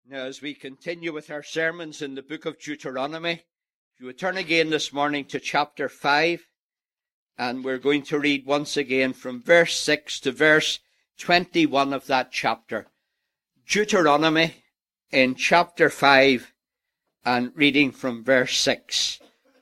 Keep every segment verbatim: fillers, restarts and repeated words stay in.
Now, as we continue with our sermons in the book of Deuteronomy, if you would turn again this morning to chapter five, and we're going to read once again from verse six to verse twenty-one of that chapter. Deuteronomy in chapter five, and reading from verse six.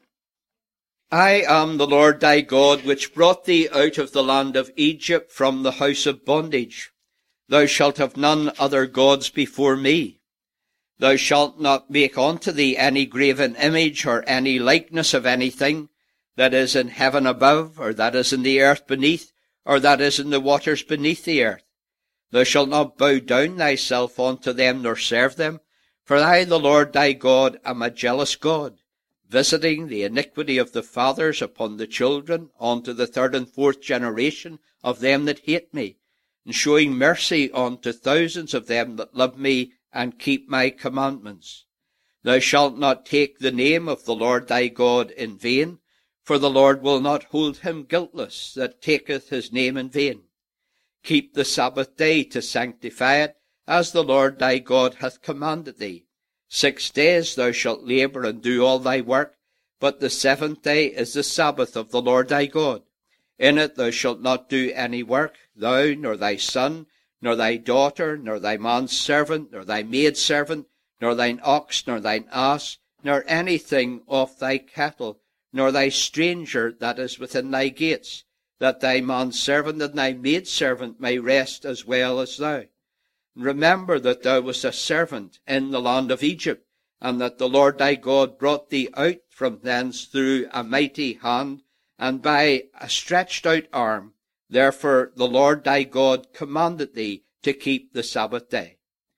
I am the Lord thy God, which brought thee out of the land of Egypt from the house of bondage. Thou shalt have none other gods before me. Thou shalt not make unto thee any graven image or any likeness of anything that is in heaven above, or that is in the earth beneath, or that is in the waters beneath the earth. Thou shalt not bow down thyself unto them, nor serve them. For I, the Lord thy God, am a jealous God, visiting the iniquity of the fathers upon the children, unto the third and fourth generation of them that hate me, and showing mercy unto thousands of them that love me and keep my commandments. Thou shalt not take the name of the Lord thy God in vain, for the Lord will not hold him guiltless that taketh his name in vain. Keep the Sabbath day to sanctify it, as the Lord thy God hath commanded thee. Six days thou shalt labour and do all thy work, but the seventh day is the Sabbath of the Lord thy God. In it thou shalt not do any work, thou, nor thy son, nor thy daughter, nor thy manservant, nor thy maidservant, nor thine ox, nor thine ass, nor anything of thy cattle, nor thy stranger that is within thy gates, that thy manservant and thy maidservant may rest as well as thou. And remember that thou wast a servant in the land of Egypt, and that the Lord thy God brought thee out from thence through a mighty hand, and by a stretched out arm. Therefore the Lord thy God commanded thee to keep the Sabbath day.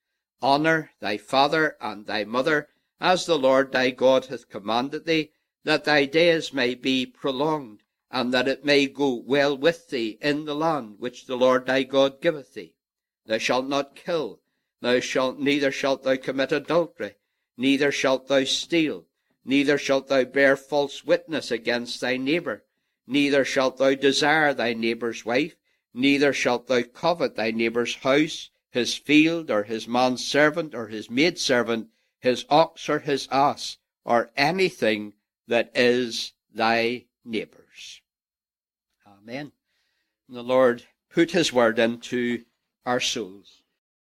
Honour thy father and thy mother, as the Lord thy God hath commanded thee, that thy days may be prolonged, and that it may go well with thee in the land which the Lord thy God giveth thee. Thou shalt not kill, thou shalt neither shalt thou commit adultery, neither shalt thou steal, neither shalt thou bear false witness against thy neighbour, neither shalt thou desire thy neighbour's wife, neither shalt thou covet thy neighbour's house, his field, or his manservant, or his maidservant, his ox, or his ass, or anything that is thy neighbour's. Amen. And the Lord put his word into our souls.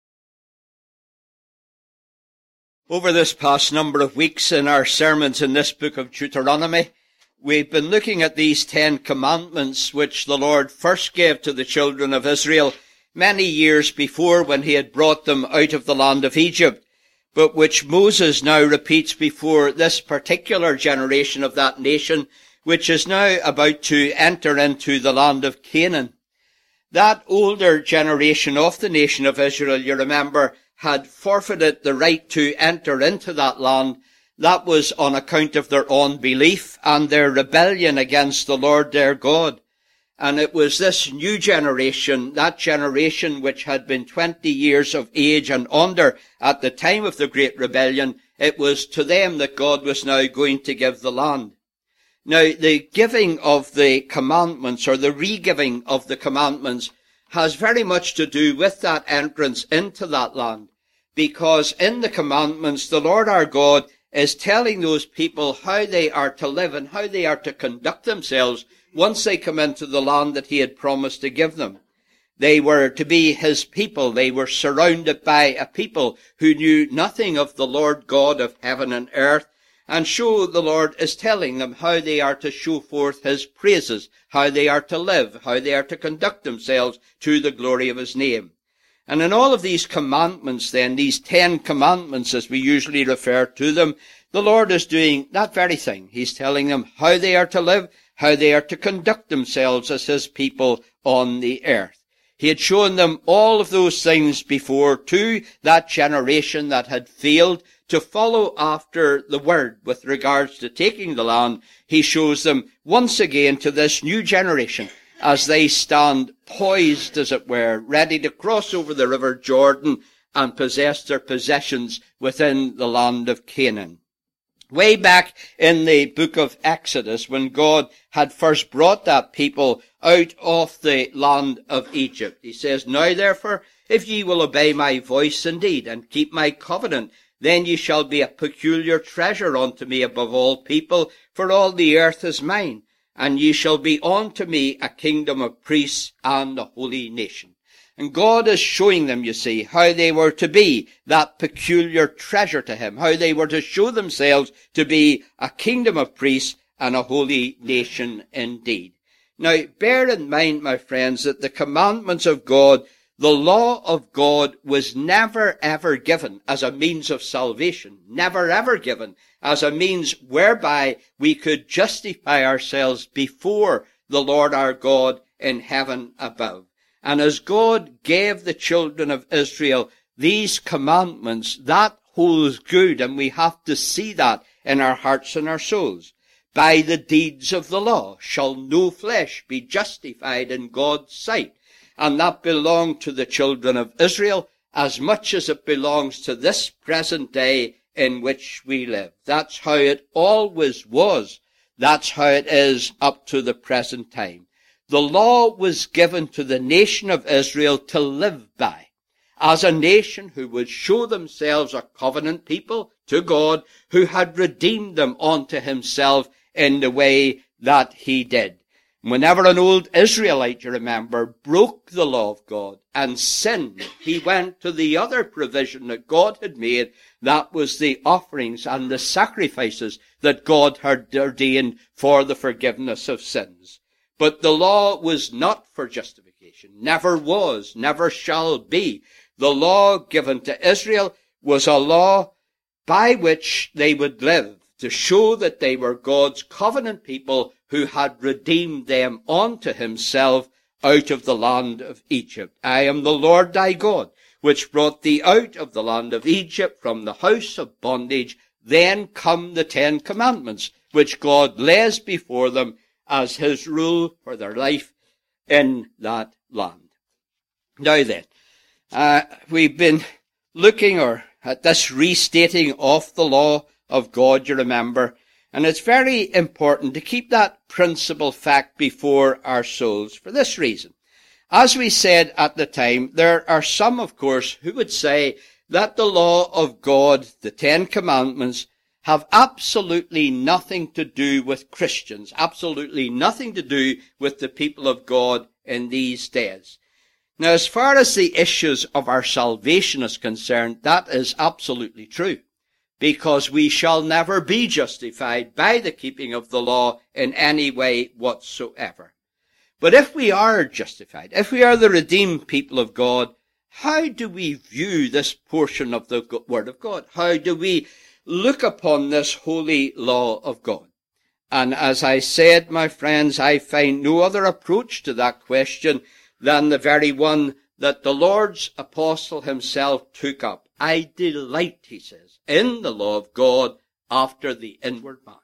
Over this past number of weeks in our sermons in this book of Deuteronomy, we've been looking at these Ten Commandments which the Lord first gave to the children of Israel many years before when he had brought them out of the land of Egypt, but which Moses now repeats before this particular generation of that nation, which is now about to enter into the land of Canaan. That older generation of the nation of Israel, you remember, had forfeited the right to enter into that land. That was on account of their unbelief and their rebellion against the Lord their God. And it was this new generation, that generation which had been twenty years of age and under at the time of the great rebellion, it was to them that God was now going to give the land. Now, the giving of the commandments, or the re-giving of the commandments, has very much to do with that entrance into that land. Because in the commandments, the Lord our God is telling those people how they are to live and how they are to conduct themselves once they come into the land that he had promised to give them. They were to be his people. They were surrounded by a people who knew nothing of the Lord God of heaven and earth. And so the Lord is telling them how they are to show forth his praises, how they are to live, how they are to conduct themselves to the glory of his name. And in all of these commandments then, these Ten Commandments as we usually refer to them, the Lord is doing that very thing. He's telling them how they are to live, how they are to conduct themselves as his people on the earth. He had shown them all of those things before to that generation that had failed to follow after the word with regards to taking the land. He shows them once again to this new generation as they stand poised, as it were, ready to cross over the river Jordan and possess their possessions within the land of Canaan. Way back in the book of Exodus, when God had first brought that people out of the land of Egypt, he says, "Now therefore, if ye will obey my voice indeed, and keep my covenant, then ye shall be a peculiar treasure unto me above all people, for all the earth is mine. And ye shall be unto me a kingdom of priests and a holy nation." And God is showing them, you see, how they were to be that peculiar treasure to him, how they were to show themselves to be a kingdom of priests and a holy nation indeed. Now, bear in mind, my friends, that the commandments of God, the law of God, was never ever given as a means of salvation, never ever given as a means whereby we could justify ourselves before the Lord our God in heaven above. And as God gave the children of Israel these commandments, that holds good, and we have to see that in our hearts and our souls. By the deeds of the law shall no flesh be justified in God's sight. And that belonged to the children of Israel as much as it belongs to this present day in which we live. That's how it always was. That's how it is up to the present time. The law was given to the nation of Israel to live by, as a nation who would show themselves a covenant people to God, who had redeemed them unto himself in the way that he did. Whenever an old Israelite, you remember, broke the law of God and sinned, he went to the other provision that God had made. That was the offerings and the sacrifices that God had ordained for the forgiveness of sins. But the law was not for justification, never was, never shall be. The law given to Israel was a law by which they would live, to show that they were God's covenant people who had redeemed them unto himself out of the land of Egypt. "I am the Lord thy God, which brought thee out of the land of Egypt from the house of bondage." Then come the Ten Commandments, which God lays before them as his rule for their life in that land. Now then, uh, we've been looking or at this restating of the law of God, you remember, and it's very important to keep that principal fact before our souls for this reason. As we said at the time, there are some, of course, who would say that the law of God, the Ten Commandments, have absolutely nothing to do with Christians, absolutely nothing to do with the people of God in these days. Now, as far as the issues of our salvation is concerned, that is absolutely true, because we shall never be justified by the keeping of the law in any way whatsoever. But if we are justified, if we are the redeemed people of God, how do we view this portion of the Word of God? How do we look upon this holy law of God? And as I said, my friends, I find no other approach to that question than the very one that the Lord's apostle himself took up. "I delight," he says, "in the law of God after the inward man."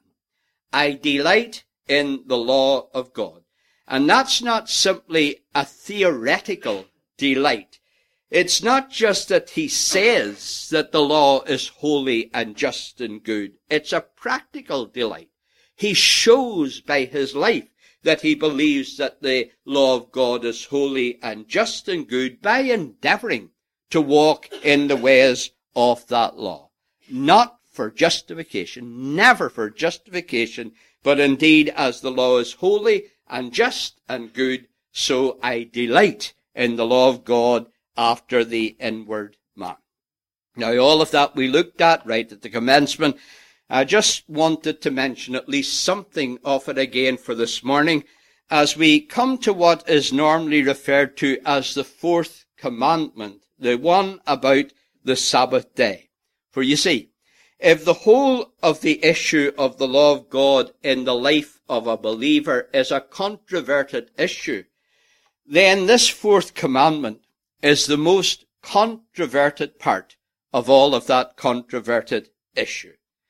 I delight in the law of God. And that's not simply a theoretical delight. It's not just that he says that the law is holy and just and good. It's a practical delight. He shows by his life that he believes that the law of God is holy and just and good by endeavoring to walk in the ways of that law. Not for justification, never for justification, but indeed as the law is holy and just and good, so I delight in the law of God after the inward man. Now, all of that we looked at right at the commencement. I just wanted to mention at least something of it again for this morning as we come to what is normally referred to as the fourth commandment, the one about the Sabbath day. For you see, if the whole of the issue of the law of God in the life of a believer is a controverted issue, then this fourth commandment is the most controverted part of all of that controverted issue.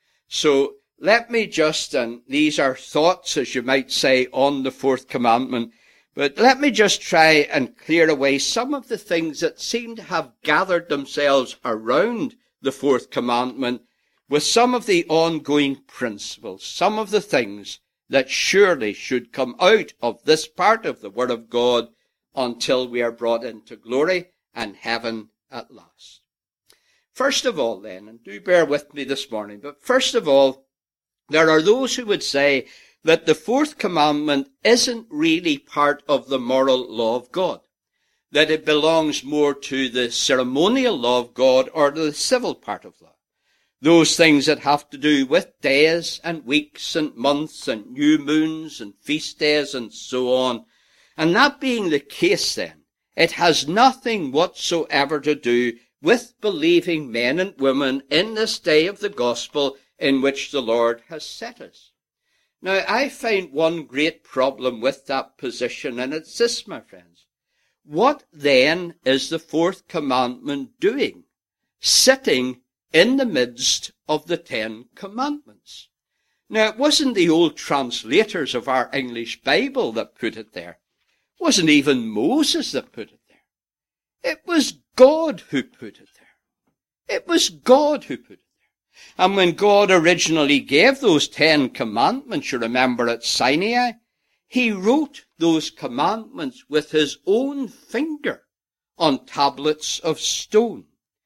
So let me just, and these are thoughts, as you might say, on the fourth commandment, but let me just try and clear away some of the things that seem to have gathered themselves around the fourth commandment, with some of the ongoing principles, some of the things that surely should come out of this part of the Word of God until we are brought into glory and heaven at last. First of all then, and do bear with me this morning, but first of all, there are those who would say that the fourth commandment isn't really part of the moral law of God, that it belongs more to the ceremonial law of God or to the civil part of law. Those things that have to do with days and weeks and months and new moons and feast days and so on. And that being the case then, it has nothing whatsoever to do with believing men and women in this day of the gospel in which the Lord has set us. Now, I find one great problem with that position, and it's this, my friends. What then is the fourth commandment doing, sitting in the midst of the Ten Commandments? Now, it wasn't the old translators of our English Bible that put it there. It wasn't even Moses that put it there. It was God who put it there. It was God who put it there. And when God originally gave those Ten Commandments, you remember at Sinai, he wrote those commandments with his own finger on tablets of stone.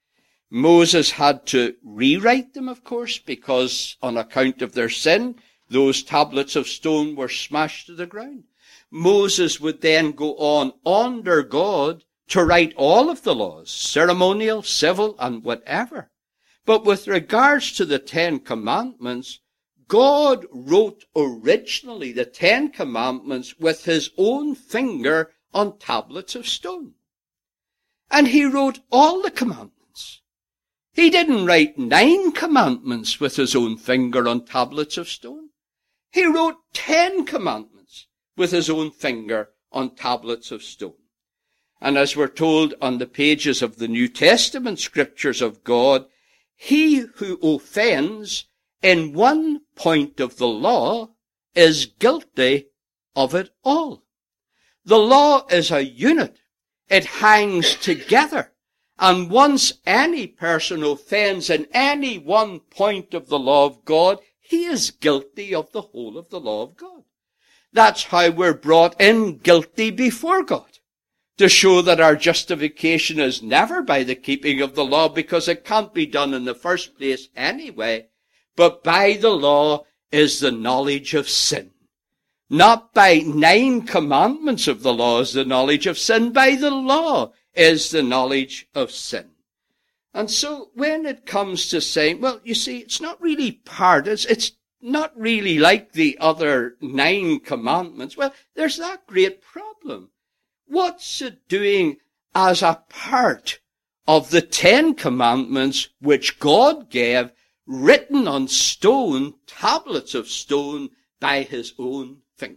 Moses had to rewrite them, of course, because on account of their sin, those tablets of stone were smashed to the ground. Moses would then go on under God to write all of the laws, ceremonial, civil, and whatever. But with regards to the Ten Commandments, God wrote originally the Ten Commandments with his own finger on tablets of stone. And he wrote all the commandments. He didn't write nine commandments with his own finger on tablets of stone. He wrote ten commandments with his own finger on tablets of stone. And as we're told on the pages of the New Testament scriptures of God, he who offends in one point of the law is guilty of it all. The law is a unit. It hangs together. And once any person offends in any one point of the law of God, he is guilty of the whole of the law of God. That's how we're brought in guilty before God, to show that our justification is never by the keeping of the law, because it can't be done in the first place anyway, but by the law is the knowledge of sin. Not by nine commandments of the law is the knowledge of sin, by the law is the knowledge of sin. And so when it comes to saying, well, you see, it's not really part, it's, it's not really like the other nine commandments. Well, there's that great problem. What's it doing as a part of the Ten Commandments which God gave, written on stone, tablets of stone, by his own finger?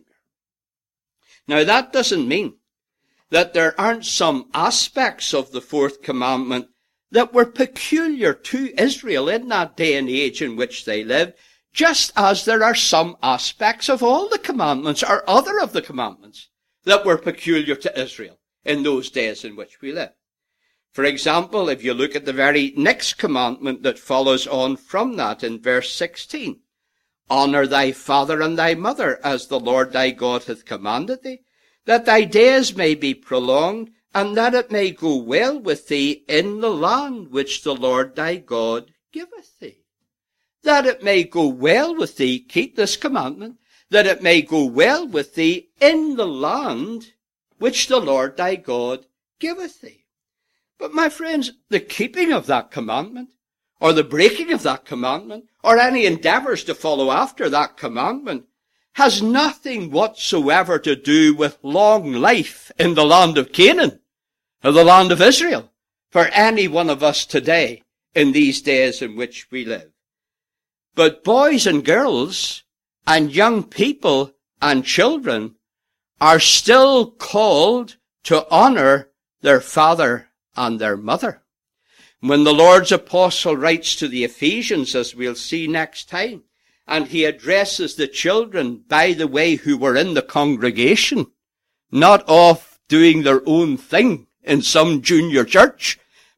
Now, that doesn't mean that there aren't some aspects of the fourth commandment that were peculiar to Israel in that day and age in which they lived, just as there are some aspects of all the commandments or other of the commandments that were peculiar to Israel in those days in which we live. For example, if you look at the very next commandment that follows on from that in verse sixteen, honor thy father and thy mother as the Lord thy God hath commanded thee, that thy days may be prolonged, and that it may go well with thee in the land which the Lord thy God giveth thee. That it may go well with thee, keep this commandment, that it may go well with thee in the land which the Lord thy God giveth thee. But my friends, the keeping of that commandment, or the breaking of that commandment, or any endeavors to follow after that commandment, has nothing whatsoever to do with long life in the land of Canaan, or the land of Israel, for any one of us today in these days in which we live. But boys and girls, and young people and children, are still called to honor their father and their mother. When the Lord's apostle writes to the Ephesians, as we'll see next time, and he addresses the children, by the way, who were in the congregation, not off doing their own thing in some junior church,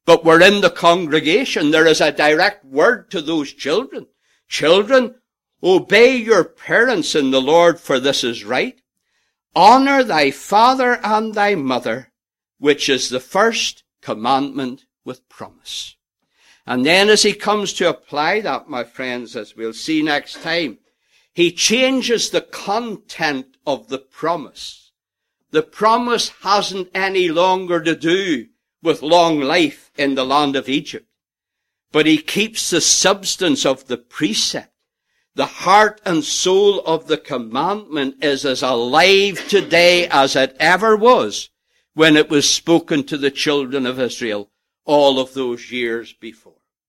but we're in the congregation, there is a direct word to those children. Children, obey your parents in the Lord, for this is right. Honor thy father and thy mother, which is the first commandment with promise. And then as he comes to apply that, my friends, as we'll see next time, he changes the content of the promise. The promise hasn't any longer to do with long life in the land of Egypt, but he keeps the substance of the precept. The heart and soul of the commandment is as alive today as it ever was when it was spoken to the children of Israel all of those years before.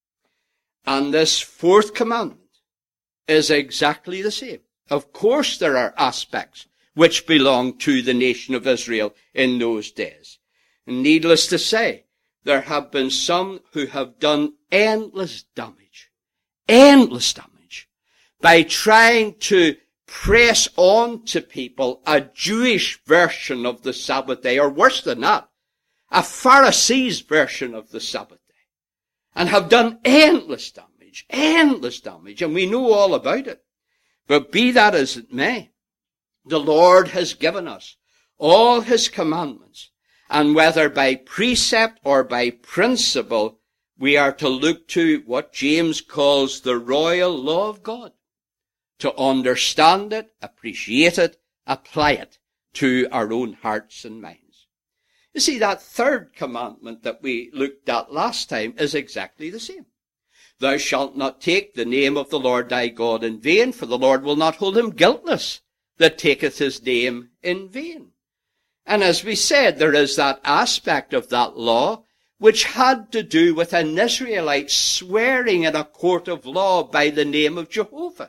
And this fourth commandment is exactly the same. Of course there are aspects which belong to the nation of Israel in those days. And needless to say, there have been some who have done endless damage, endless damage, by trying to press on to people a Jewish version of the Sabbath day, or worse than that, a Pharisees version of the Sabbath day, and have done endless damage, endless damage, and we know all about it. But be that as it may, the Lord has given us all his commandments, and whether by precept or by principle, we are to look to what James calls the royal law of God, to understand it, appreciate it, apply it to our own hearts and minds. You see, that third commandment that we looked at last time is exactly the same. Thou shalt not take the name of the Lord thy God in vain, for the Lord will not hold him guiltless that taketh his name in vain. And as we said, there is that aspect of that law which had to do with an Israelite swearing in a court of law by the name of Jehovah.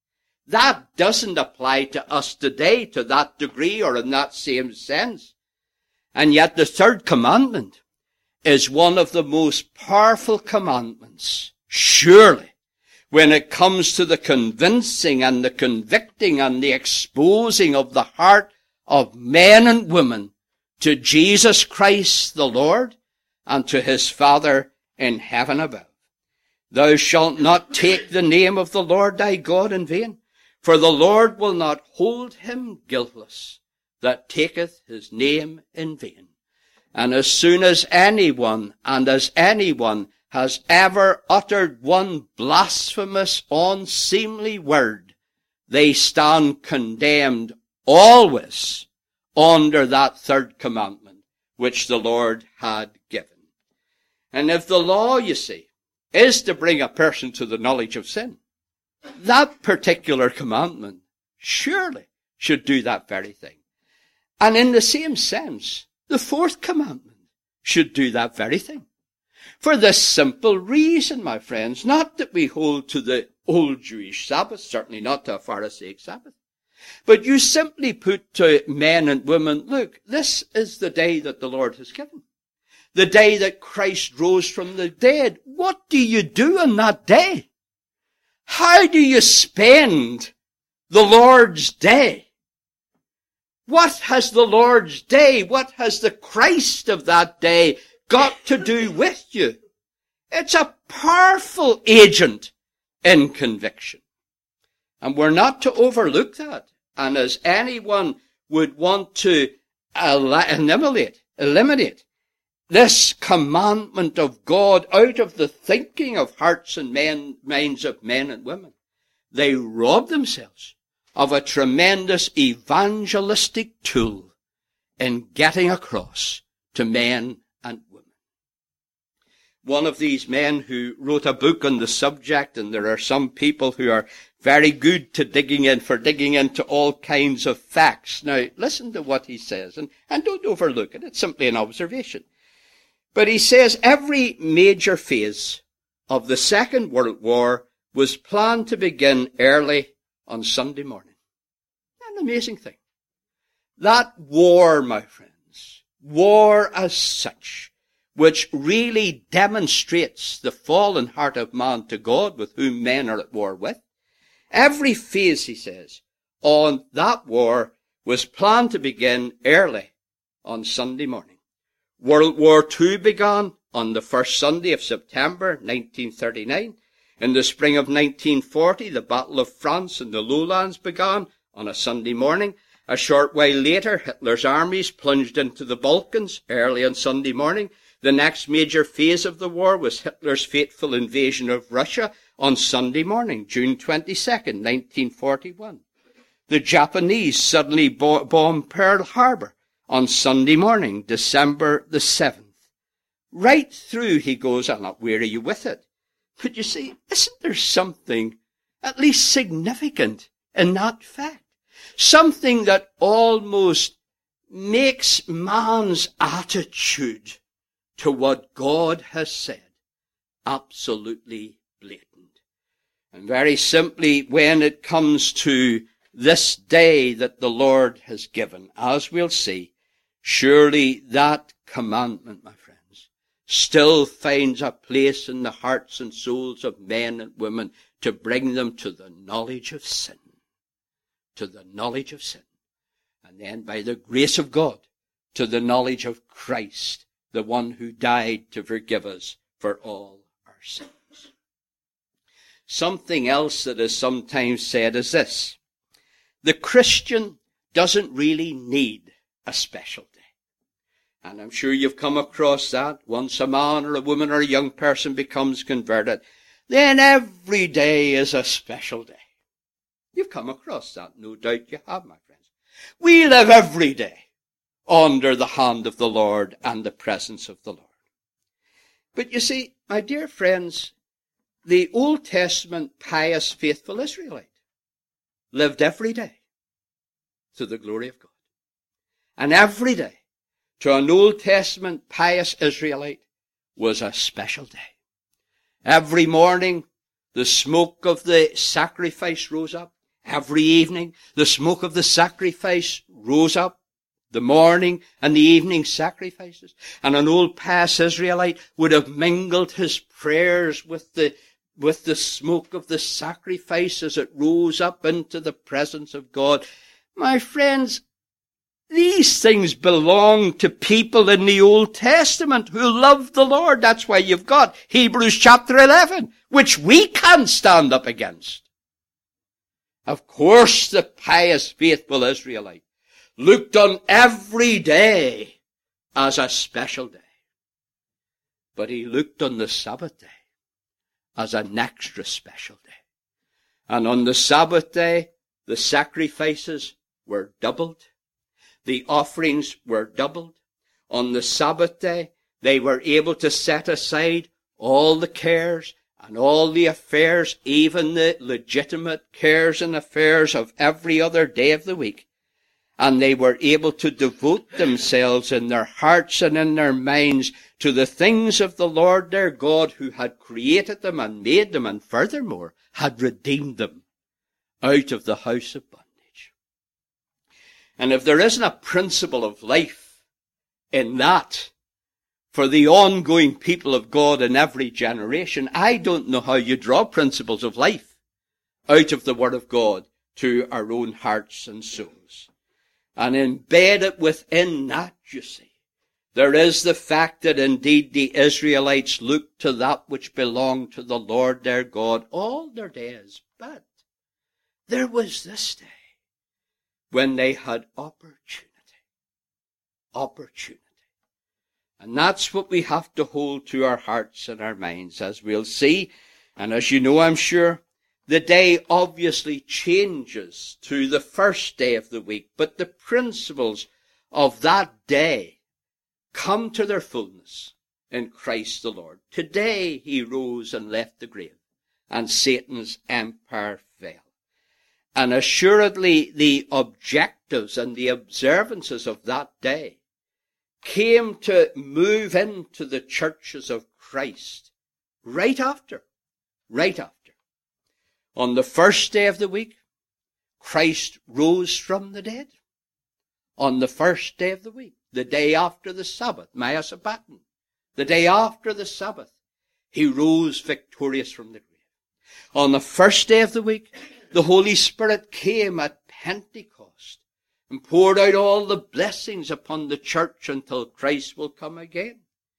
That doesn't apply to us today to that degree or in that same sense. And yet the third commandment is one of the most powerful commandments, surely, when it comes to the convincing and the convicting and the exposing of the heart of men and women to Jesus Christ the Lord and to his Father in heaven above. Thou shalt not take the name of the Lord thy God in vain, for the Lord will not hold him guiltless that taketh his name in vain. And as soon as anyone, and as anyone has ever uttered one blasphemous, unseemly word, they stand condemned always under that third commandment which the Lord had given. And if the law, you see, is to bring a person to the knowledge of sin, that particular commandment surely should do that very thing. And in the same sense, the fourth commandment should do that very thing. For this simple reason, my friends, not that we hold to the old Jewish Sabbath, certainly not to a Pharisaic Sabbath, but you simply put to men and women, look, this is the day that the Lord has given. The day that Christ rose from the dead. What do you do on that day? How do you spend the Lord's day? What has the Lord's day, what has the Christ of that day got to do with you? It's a powerful agent in conviction. And we're not to overlook that. And as anyone would want to eliminate, eliminate this commandment of God out of the thinking of hearts and men, minds of men and women, they rob themselves of a tremendous evangelistic tool in getting across to men and women. One of these men who wrote a book on the subject, and there are some people who are very good to digging in, for digging into all kinds of facts. Now, listen to what he says, and, and don't overlook it. It's simply an observation. But he says every major phase of the Second World War was planned to begin early on Sunday morning. An amazing thing. That war, my friends, war as such, which really demonstrates the fallen heart of man to God, with whom men are at war with, every phase, he says, on that war was planned to begin early on Sunday morning. World War Two began on the first Sunday of September nineteen thirty-nine. In the spring of nineteen forty, the Battle of France in the Lowlands began on a Sunday morning. A short while later, Hitler's armies plunged into the Balkans early on Sunday morning. The next major phase of the war was Hitler's fateful invasion of Russia on Sunday morning, June twenty-second, nineteen forty-one. The Japanese suddenly bo- bombed Pearl Harbor on Sunday morning, December the seventh. Right through, he goes, I'll not weary you with it. But you see, isn't there something at least significant in that fact? Something that almost makes man's attitude to what God has said absolutely blatant. And very simply, when it comes to this day that the Lord has given, as we'll see, surely that commandment, my friends, still finds a place in the hearts and souls of men and women to bring them to the knowledge of sin. To the knowledge of sin. And then by the grace of God, to the knowledge of Christ, the one who died to forgive us for all our sins. Something else that is sometimes said is this: the Christian doesn't really need a special day. And I'm sure you've come across that. Once a man or a woman or a young person becomes converted, then every day is a special day. You've come across that, no doubt you have, my friends. We live every day under the hand of the Lord and the presence of the Lord. But you see, my dear friends, the Old Testament pious, faithful Israelite lived every day to the glory of God. And every day to an Old Testament pious Israelite was a special day. Every morning the smoke of the sacrifice rose up. Every evening the smoke of the sacrifice rose up. The morning and the evening sacrifices. And an old pious Israelite would have mingled his prayers with the, with the smoke of the sacrifice as it rose up into the presence of God. My friends, these things belong to people in the Old Testament who loved the Lord. That's why you've got Hebrews chapter eleven, which we can't stand up against. Of course, the pious, faithful Israelite looked on every day as a special day. But he looked on the Sabbath day as an extra special day. And on the Sabbath day, the sacrifices were doubled. The offerings were doubled. On the Sabbath day, they were able to set aside all the cares and all the affairs, even the legitimate cares and affairs of every other day of the week. And they were able to devote themselves in their hearts and in their minds to the things of the Lord their God, who had created them and made them, and furthermore had redeemed them out of the house of bondage. And if there isn't a principle of life in that for the ongoing people of God in every generation, I don't know how you draw principles of life out of the Word of God to our own hearts and souls. And embed it within that, you see, there is the fact that indeed the Israelites looked to that which belonged to the Lord their God all their days. But there was this day when they had opportunity. Opportunity. And that's what we have to hold to our hearts and our minds, as we'll see. And as you know, I'm sure, the day obviously changes to the first day of the week, but the principles of that day come to their fullness in Christ the Lord. Today he rose and left the grave, and Satan's empire fell. And assuredly the objectives and the observances of that day came to move into the churches of Christ right after, right after. On the first day of the week, Christ rose from the dead. On the first day of the week, the day after the Sabbath, Maya Sabbaton, the day after the Sabbath, he rose victorious from the grave. On the first day of the week, the Holy Spirit came at Pentecost and poured out all the blessings upon the church until Christ will come again.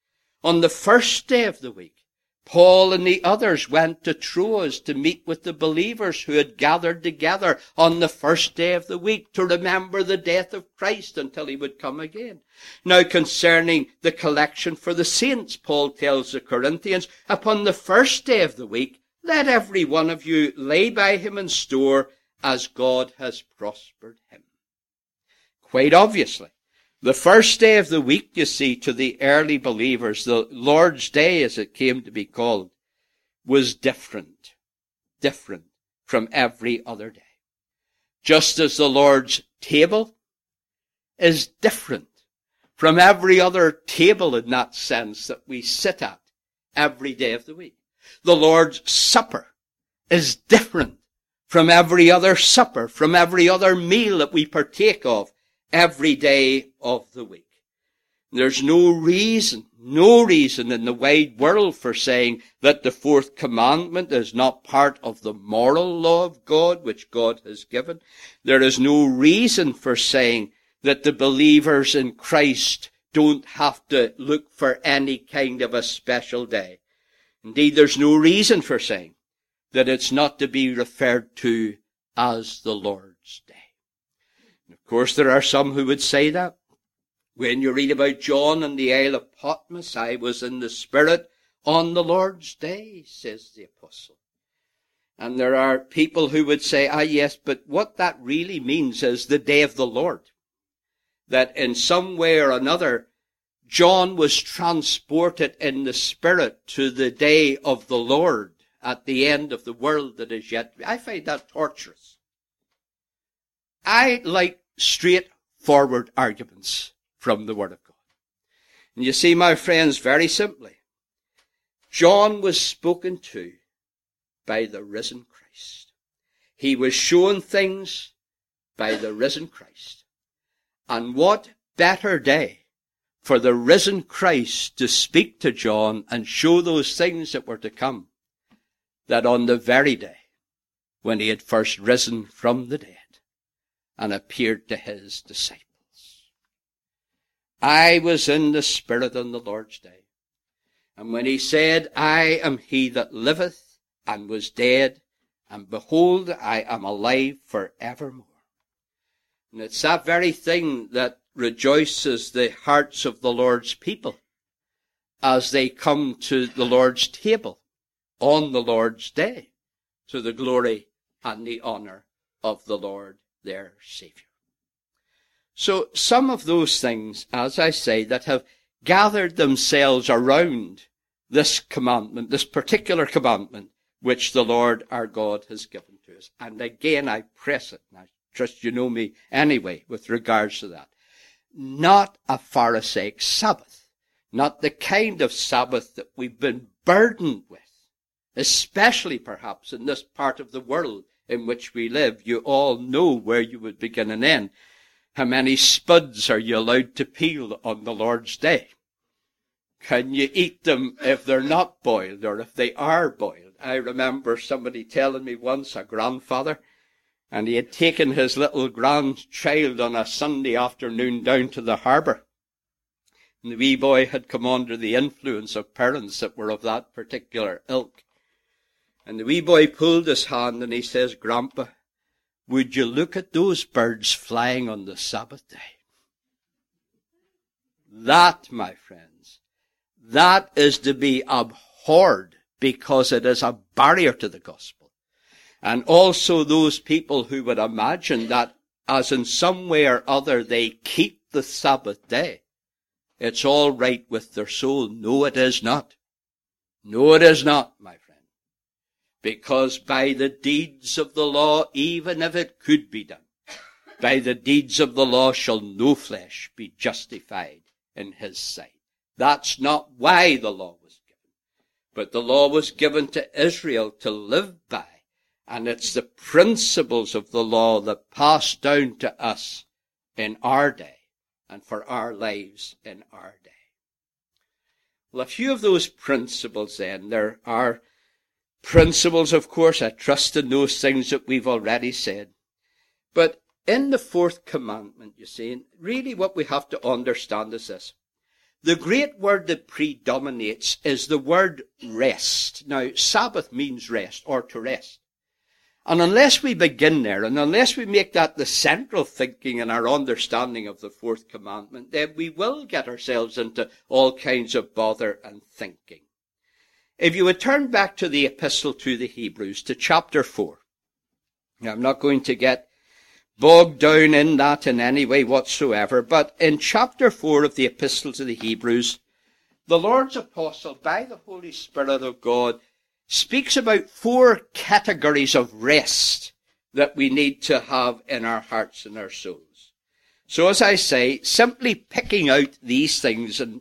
On the first day of the week, Paul and the others went to Troas to meet with the believers who had gathered together on the first day of the week to remember the death of Christ until he would come again. Now concerning the collection for the saints, Paul tells the Corinthians, upon the first day of the week, let every one of you lay by him in store as God has prospered him. Quite obviously, the first day of the week, you see, to the early believers, the Lord's Day as it came to be called, was different, different from every other day. Just as the Lord's table is different from every other table in that sense that we sit at every day of the week. The Lord's Supper is different from every other supper, from every other meal that we partake of every day of the week. There's no reason, no reason in the wide world for saying that the fourth commandment is not part of the moral law of God, which God has given. There is no reason for saying that the believers in Christ don't have to look for any kind of a special day. Indeed, there's no reason for saying that it's not to be referred to as the Lord's Day. Of course, there are some who would say that. When you read about John and the Isle of Patmos, I was in the Spirit on the Lord's Day, says the apostle. And there are people who would say, ah, yes, but what that really means is the day of the Lord. That in some way or another, John was transported in the Spirit to the day of the Lord at the end of the world that is yet. I find that torturous. I like straightforward arguments from the Word of God. And you see, my friends, very simply, John was spoken to by the risen Christ. He was shown things by the risen Christ. And what better day for the risen Christ to speak to John and show those things that were to come than on the very day when he had first risen from the dead and appeared to his disciples. I was in the Spirit on the Lord's Day. And when he said, I am he that liveth and was dead, and behold, I am alive for evermore. And it's that very thing that rejoices the hearts of the Lord's people as they come to the Lord's table on the Lord's Day, to the glory and the honor of the Lord their Savior. So some of those things, as I say, that have gathered themselves around this commandment, this particular commandment, which the Lord our God has given to us. And again, I press it, and I trust you know me anyway with regards to that. Not a Pharisaic Sabbath, not the kind of Sabbath that we've been burdened with, especially perhaps in this part of the world in which we live. You all know where you would begin and end. How many spuds are you allowed to peel on the Lord's Day? Can you eat them if they're not boiled or if they are boiled? I remember somebody telling me once, a grandfather, and he had taken his little grandchild on a Sunday afternoon down to the harbour. And the wee boy had come under the influence of parents that were of that particular ilk. And the wee boy pulled his hand and he says, Grandpa, would you look at those birds flying on the Sabbath day? That, my friends, that is to be abhorred because it is a barrier to the gospel. And also those people who would imagine that as in some way or other they keep the Sabbath day, it's all right with their soul. No, it is not. No, it is not, my friend. Because by the deeds of the law, even if it could be done, by the deeds of the law shall no flesh be justified in his sight. That's not why the law was given. But the law was given to Israel to live by. And it's the principles of the law that pass down to us in our day and for our lives in our day. Well, a few of those principles then, there are principles, of course. I trust in those things that we've already said. But in the fourth commandment, you see, really what we have to understand is this. the great word that predominates is the word rest. Now, Sabbath means rest, or to rest. And unless we begin there, and unless we make that the central thinking in our understanding of the fourth commandment, then we will get ourselves into all kinds of bother and thinking. If you would turn back to the epistle to the Hebrews, to chapter four. Now, I'm not going to get bogged down in that in any way whatsoever, but in chapter four of the epistle to the Hebrews, the Lord's apostle, by the Holy Spirit of God, speaks about four categories of rest that we need to have in our hearts and our souls. So as I say, simply picking out these things and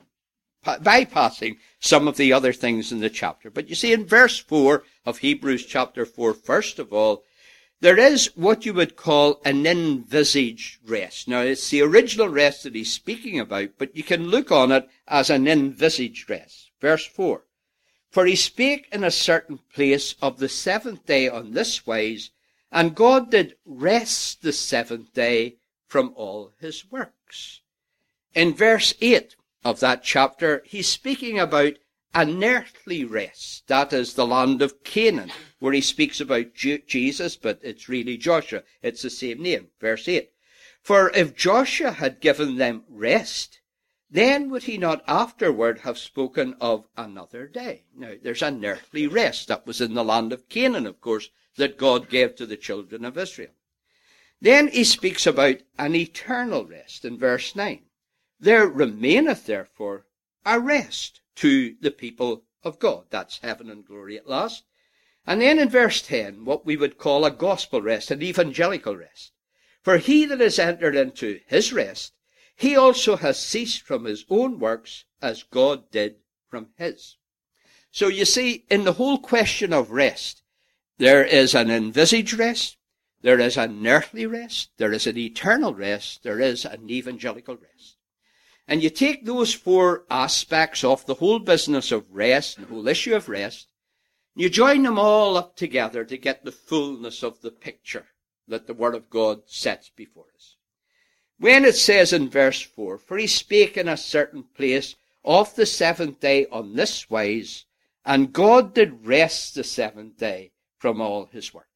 bypassing some of the other things in the chapter. But you see, in verse four of Hebrews chapter four, first of all, there is what you would call an envisaged rest. Now, it's the original rest that he's speaking about, but you can look on it as an envisaged rest. Verse four. For he spake in a certain place of the seventh day on this wise, and God did rest the seventh day from all his works. In verse eight of that chapter, he's speaking about an earthly rest. That is the land of Canaan, where he speaks about Jesus, but it's really Joshua. It's the same name. Verse eight. For if Joshua had given them rest, then would he not afterward have spoken of another day? Now, there's an earthly rest. That was in the land of Canaan, of course, that God gave to the children of Israel. Then he speaks about an eternal rest in verse nine. There remaineth therefore a rest to the people of God. That's heaven and glory at last. And then in verse ten, what we would call a gospel rest, an evangelical rest. For he that is entered into his rest, he also has ceased from his own works as God did from his. So you see, in the whole question of rest, there is an envisaged rest, there is an earthly rest, there is an eternal rest, there is an evangelical rest. And you take those four aspects of the whole business of rest, and the whole issue of rest, and you join them all up together to get the fullness of the picture that the Word of God sets before us. When it says in verse four, for he spake in a certain place of the seventh day on this wise, and God did rest the seventh day from all his work.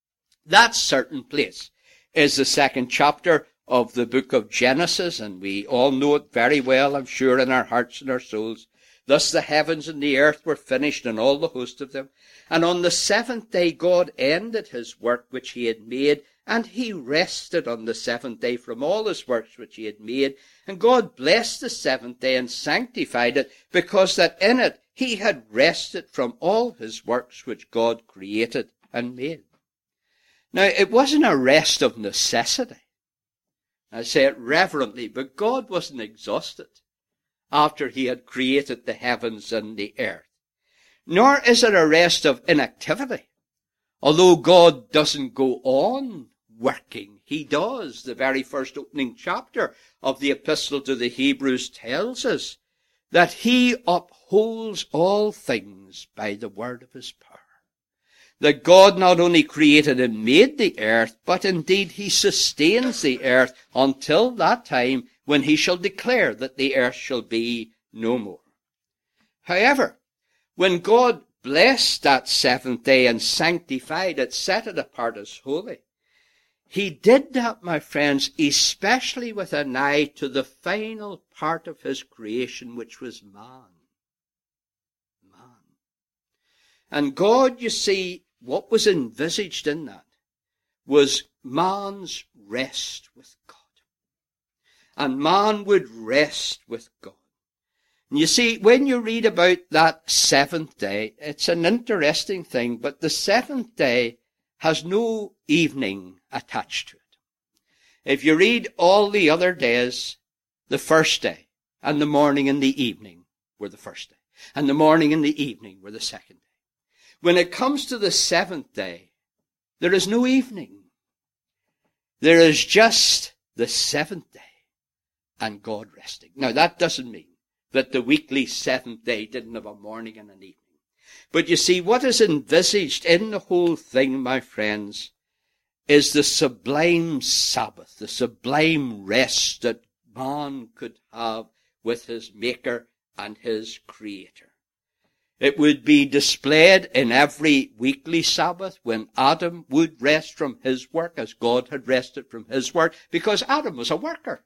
That certain place is the second chapter of the book of Genesis, and we all know it very well, I'm sure, in our hearts and our souls. Thus the heavens and the earth were finished, and all the host of them. And on the seventh day God ended his work which he had made, and he rested on the seventh day from all his works which he had made. And God blessed the seventh day and sanctified it, because that in it he had rested from all his works which God created and made. Now, it wasn't a rest of necessity. I say it reverently, but God wasn't exhausted after he had created the heavens and the earth. Nor is it a rest of inactivity. Although God doesn't go on working, he does. The very first opening chapter of the epistle to the Hebrews tells us that he upholds all things by the word of his power. That God not only created and made the earth, but indeed he sustains the earth until that time when he shall declare that the earth shall be no more. However, when God blessed that seventh day and sanctified it, set it apart as holy, he did that, my friends, especially with an eye to the final part of his creation, which was man. Man. And God, you see, what was envisaged in that was man's rest with God. And man would rest with God. And you see, when you read about that seventh day, it's an interesting thing, but the seventh day has no evening attached to it. If you read all the other days, the first day and the morning and the evening were the first day, and the morning and the evening were the second day. When it comes to the seventh day, there is no evening. There is just the seventh day and God resting. Now, that doesn't mean that the weekly seventh day didn't have a morning and an evening. But you see, what is envisaged in the whole thing, my friends, is the sublime Sabbath, the sublime rest that man could have with his Maker and his Creator. It would be displayed in every weekly Sabbath when Adam would rest from his work as God had rested from his work, because Adam was a worker.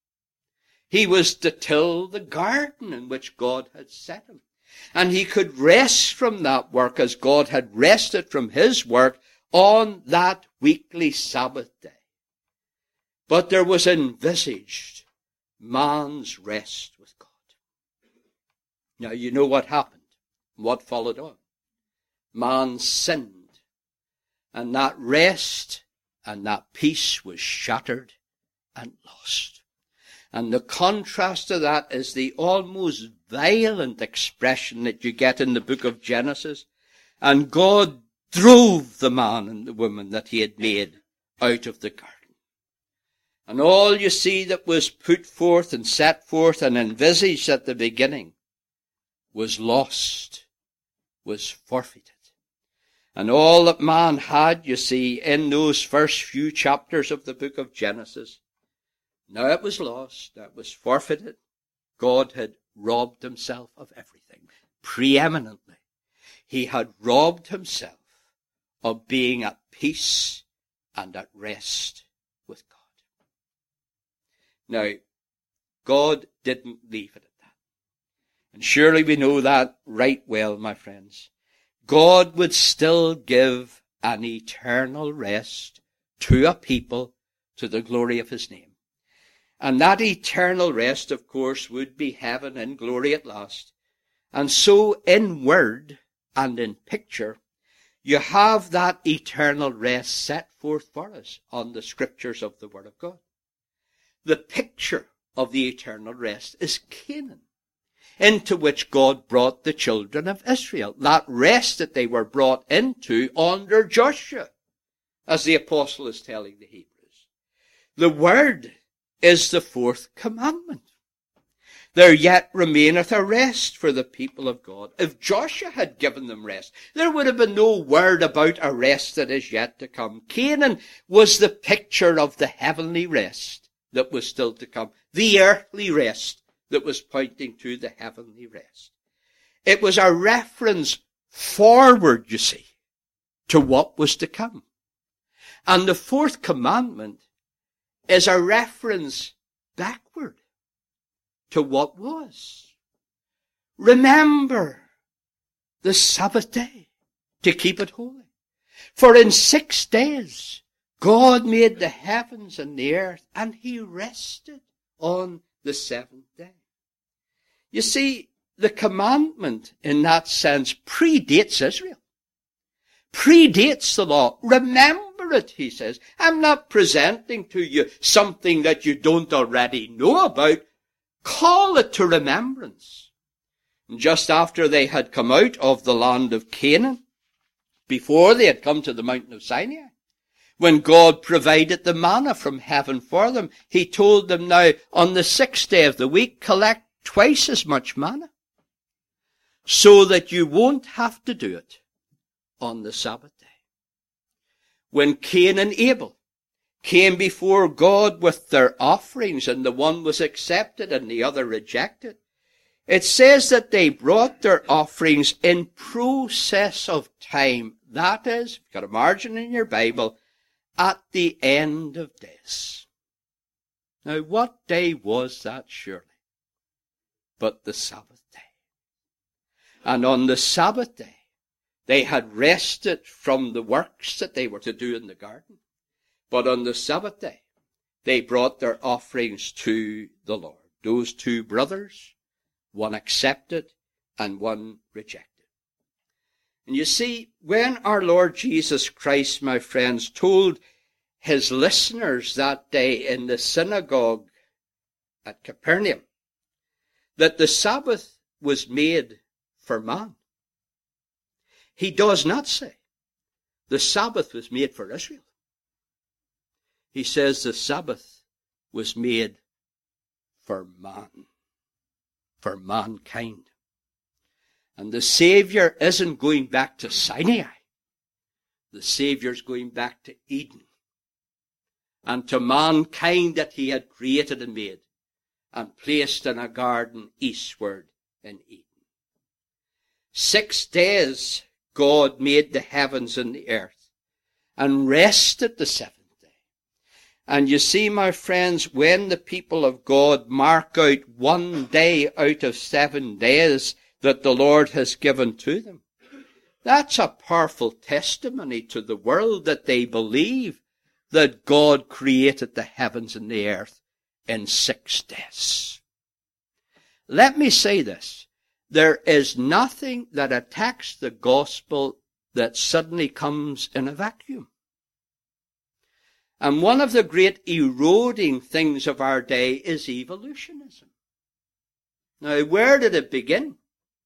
He was to till the garden in which God had set him. And he could rest from that work as God had rested from his work on that weekly Sabbath day. But there was envisaged man's rest with God. Now you know what happened, what followed on. Man sinned, and that rest and that peace was shattered and lost. And the contrast to that is the almost violent expression that you get in the book of Genesis. And God drove the man and the woman that he had made out of the garden. And all you see that was put forth and set forth and envisaged at the beginning was lost, was forfeited. And all that man had, you see, in those first few chapters of the book of Genesis, now it was lost, it was forfeited. God had robbed himself of everything. Preeminently, he had robbed himself of being at peace and at rest with God. Now, God didn't leave it at that. And surely we know that right well, my friends. God would still give an eternal rest to a people to the glory of his name. And that eternal rest, of course, would be heaven in glory at last. And so in word and in picture, you have that eternal rest set forth for us on the scriptures of the Word of God. The picture of the eternal rest is Canaan, into which God brought the children of Israel. That rest that they were brought into under Joshua, as the apostle is telling the Hebrews. The Word is the fourth commandment. There yet remaineth a rest for the people of God. If Joshua had given them rest, there would have been no word about a rest that is yet to come. Canaan was the picture of the heavenly rest that was still to come. The earthly rest that was pointing to the heavenly rest. It was a reference forward, you see, to what was to come. And the fourth commandment is a reference backward to what was. Remember the Sabbath day to keep it holy. For in six days God made the heavens and the earth, and he rested on the seventh day. You see, the commandment in that sense predates Israel. Predates the law. Remember it, he says. I'm not presenting to you something that you don't already know about. Call it to remembrance. And just after they had come out of the land of Canaan, before they had come to the mountain of Sinai, when God provided the manna from heaven for them, he told them, now on the sixth day of the week, collect twice as much manna, so that you won't have to do it on the Sabbath day. When Cain and Abel came before God with their offerings, and the one was accepted and the other rejected, it says that they brought their offerings in process of time. That is, you've got a margin in your Bible, at the end of days. Now, what day was that, surely? But the Sabbath day. And on the Sabbath day, they had rested from the works that they were to do in the garden. But on the Sabbath day, they brought their offerings to the Lord. Those two brothers, one accepted and one rejected. And you see, when our Lord Jesus Christ, my friends, told his listeners that day in the synagogue at Capernaum that the Sabbath was made for man, he does not say the Sabbath was made for Israel. He says the Sabbath was made for man, for mankind. And the Savior isn't going back to Sinai. The Savior's going back to Eden and to mankind that he had created and made. and placed in a garden eastward in Eden. Six days God made the heavens and the earth, and rested the seventh day. And you see, my friends, when the people of God mark out one day out of seven days that the Lord has given to them, that's a powerful testimony to the world that they believe that God created the heavens and the earth in six days. Let me say this. There is nothing that attacks the gospel that suddenly comes in a vacuum. And one of the great eroding things of our day is evolutionism. Now, where did it begin?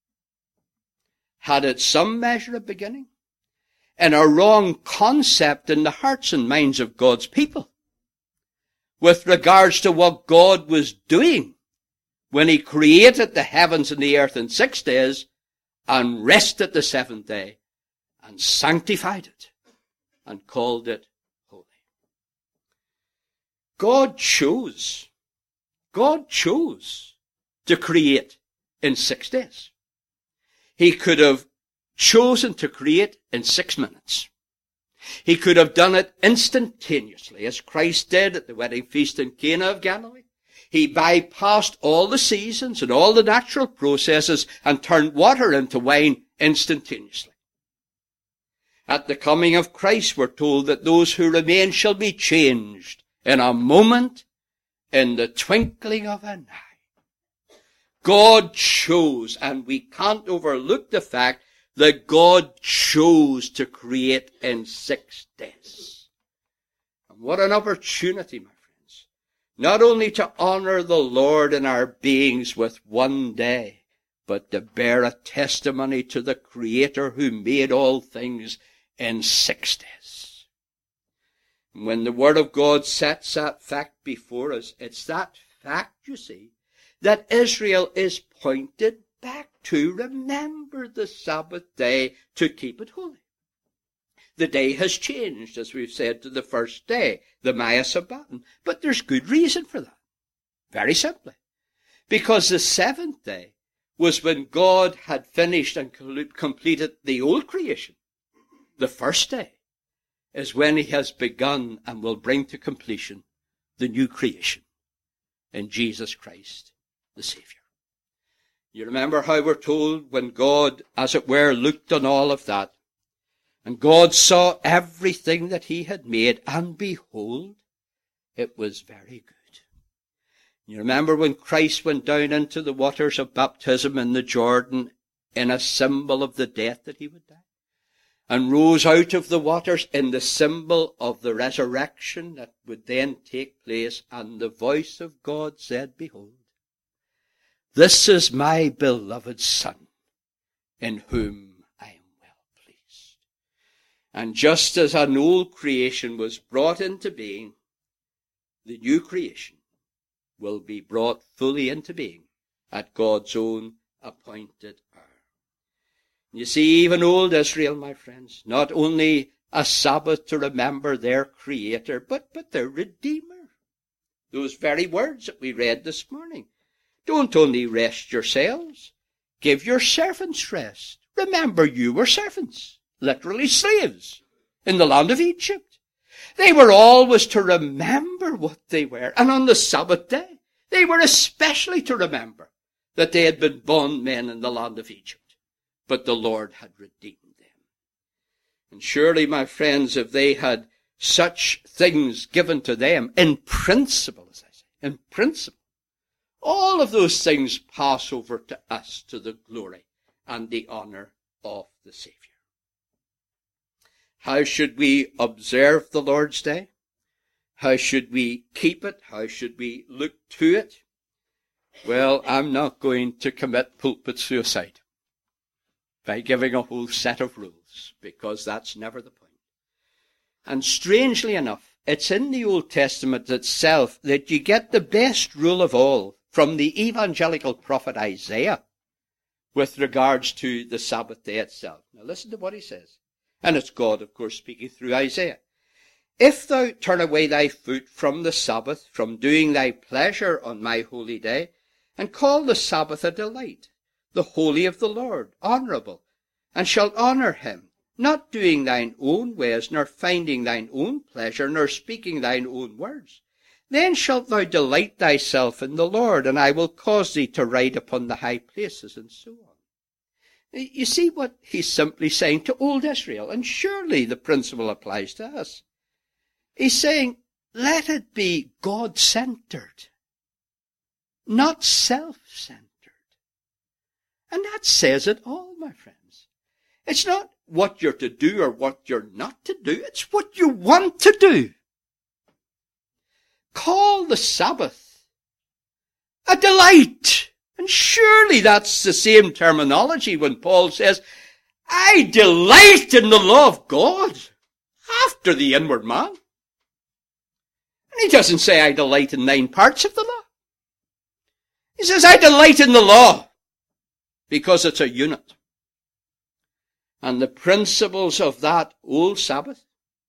Had it some measure of beginning? In a wrong concept in the hearts and minds of God's people with regards to what God was doing when he created the heavens and the earth in six days and rested the seventh day and sanctified it and called it holy. God chose, God chose to create in six days. He could have chosen to create in six minutes. He could have done it instantaneously, as Christ did at the wedding feast in Cana of Galilee. He bypassed all the seasons and all the natural processes and turned water into wine instantaneously. At the coming of Christ, we're told that those who remain shall be changed in a moment, in the twinkling of an eye. God chose, and we can't overlook the fact that God chose to create in six days. And what an opportunity, my friends. Not only to honor the Lord in our beings with one day, but to bear a testimony to the Creator who made all things in six days. And when the Word of God sets that fact before us, it's that fact, you see, that Israel is pointed back to. Remember the Sabbath day to keep it holy. The day has changed, as we've said, to the first day, the Maya Sabbaton. But there's good reason for that. Very simply. Because the seventh day was when God had finished and completed the old creation. The first day is when he has begun and will bring to completion the new creation in Jesus Christ, the Savior. You remember how we're told when God, as it were, looked on all of that, and God saw everything that he had made, and behold, it was very good. You remember when Christ went down into the waters of baptism in the Jordan in a symbol of the death that he would die, and rose out of the waters in the symbol of the resurrection that would then take place, and the voice of God said, behold, this is my beloved Son, in whom I am well pleased. And just as an old creation was brought into being, the new creation will be brought fully into being at God's own appointed hour. You see, even old Israel, my friends, not only a Sabbath to remember their Creator, but, but their Redeemer. Those very words that we read this morning. Don't only rest yourselves, give your servants rest. Remember, you were servants, literally slaves, in the land of Egypt. They were always to remember what they were. And on the Sabbath day, they were especially to remember that they had been bondmen in the land of Egypt. But the Lord had redeemed them. And surely, my friends, if they had such things given to them, in principle, as I say, in principle, all of those things pass over to us to the glory and the honor of the Savior. How should we observe the Lord's Day? How should we keep it? How should we look to it? Well, I'm not going to commit pulpit suicide by giving a whole set of rules, because that's never the point. And strangely enough, it's in the Old Testament itself that you get the best rule of all from the evangelical prophet Isaiah with regards to the Sabbath day itself. Now listen to what he says. And it's God, of course, speaking through Isaiah. If thou turn away thy foot from the Sabbath, from doing thy pleasure on my holy day, and call the Sabbath a delight, the holy of the Lord, honourable, and shalt honour him, not doing thine own ways, nor finding thine own pleasure, nor speaking thine own words, then shalt thou delight thyself in the Lord, and I will cause thee to ride upon the high places, and so on. You see what he's simply saying to old Israel, and surely the principle applies to us. He's saying, let it be God-centered, not self-centered. And that says it all, my friends. It's not what you're to do or what you're not to do. It's what you want to do. Call the Sabbath a delight. And surely that's the same terminology when Paul says, I delight in the law of God after the inward man. And he doesn't say, I delight in nine parts of the law. He says, I delight in the law because it's a unit. And the principles of that old Sabbath,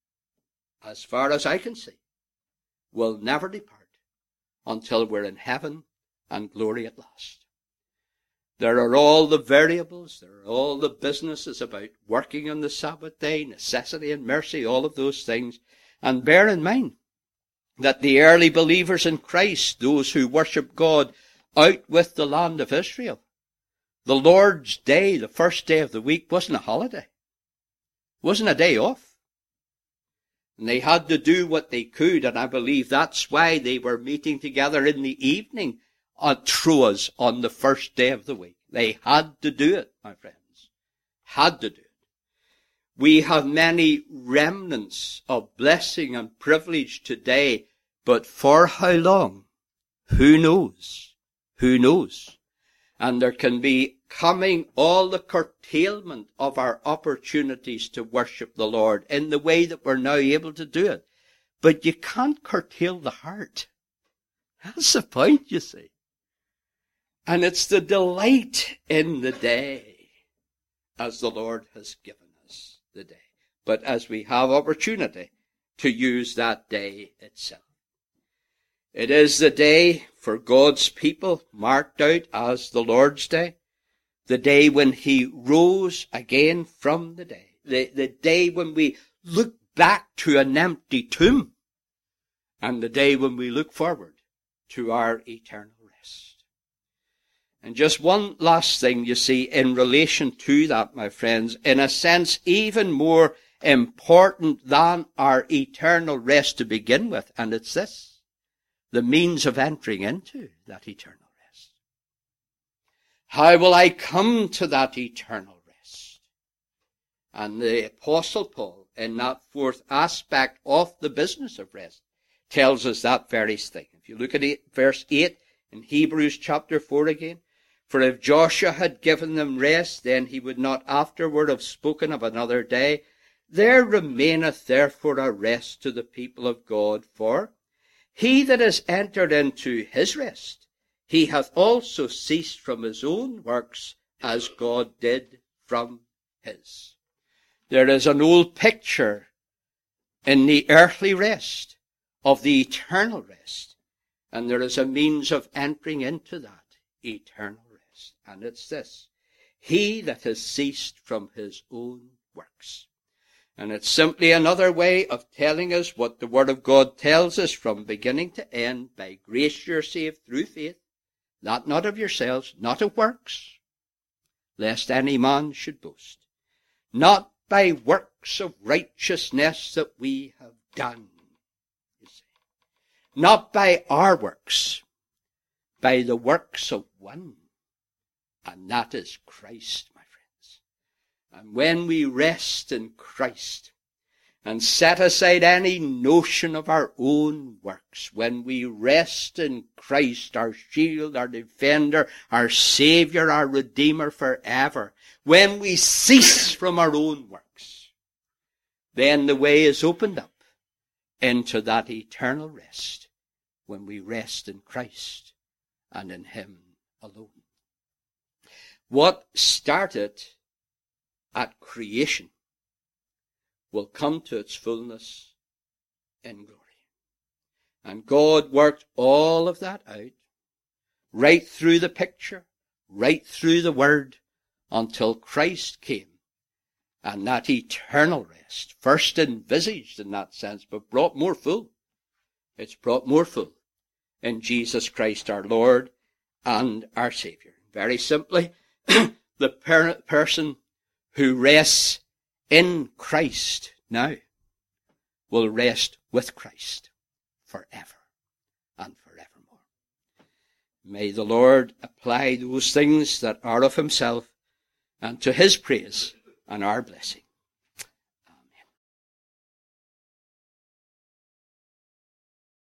as far as I can see, will never depart until we're in heaven and glory at last. There are all the variables, there are all the businesses about working on the Sabbath day, necessity and mercy, all of those things. And bear in mind that the early believers in Christ, those who worship God out with the land of Israel, the Lord's day, the first day of the week, wasn't a holiday. Wasn't a day off. And they had to do what they could, and I believe that's why they were meeting together in the evening at Troas on the first day of the week. They had to do it, my friends. Had to do it. We have many remnants of blessing and privilege today, but for how long? Who knows? Who knows? And there can be coming all the curtailment of our opportunities to worship the Lord in the way that we're now able to do it. But you can't curtail the heart. That's the point, you see. And it's the delight in the day as the Lord has given us the day. But as we have opportunity to use that day itself. It is the day for God's people marked out as the Lord's day. The day when he rose again from the dead. The, the day when we look back to an empty tomb. And the day when we look forward to our eternal rest. And just one last thing, you see, in relation to that, my friends, in a sense even more important than our eternal rest to begin with, and it's this, the means of entering into that eternal rest. How will I come to that eternal rest? And the Apostle Paul, in that fourth aspect of the business of rest, tells us that very thing. If you look at it, verse eight in Hebrews chapter four again, for if Joshua had given them rest, then he would not afterward have spoken of another day. There remaineth therefore a rest to the people of God, for he that is entered into his rest, he hath also ceased from his own works, as God did from his. There is an old picture in the earthly rest of the eternal rest, and there is a means of entering into that eternal rest, and it's this: he that has ceased from his own works. And it's simply another way of telling us what the Word of God tells us from beginning to end. By grace you're saved through faith, that not of yourselves, not of works, lest any man should boast. Not by works of righteousness that we have done, you see. Not by our works, by the works of one, and that is Christ, my friends. And when we rest in Christ and set aside any notion of our own works, when we rest in Christ, our shield, our defender, our Savior, our Redeemer forever, when we cease from our own works, then the way is opened up into that eternal rest when we rest in Christ and in him alone. What started at creation will come to its fullness in glory. And God worked all of that out, right through the picture, right through the word, until Christ came. And that eternal rest, first envisaged in that sense, but brought more full. It's brought more full in Jesus Christ our Lord and our Saviour. Very simply, the per- person who rests in Christ now will rest with Christ forever and forevermore. May the Lord apply those things that are of himself and to his praise and our blessing.